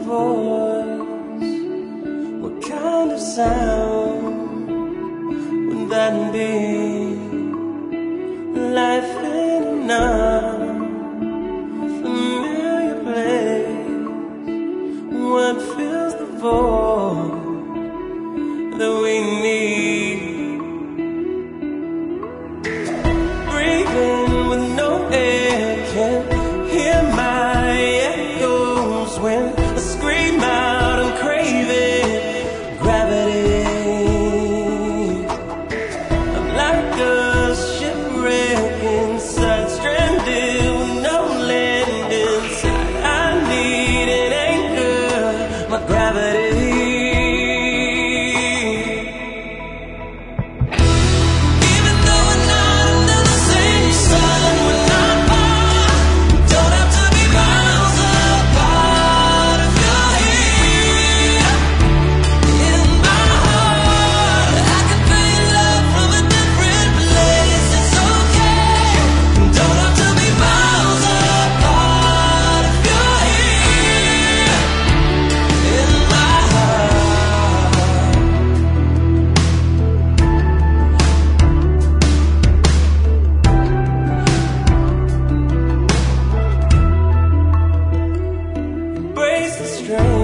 voice? What kind of sound would that be? Life in an unfamiliar place. What fills the void that we need? Breathing with no air, can't hear my echoes when I scream out, I'm craving gravity. I'm like a shipwreck inside, stranded with no land inside. I need an anchor, my gravity. Strange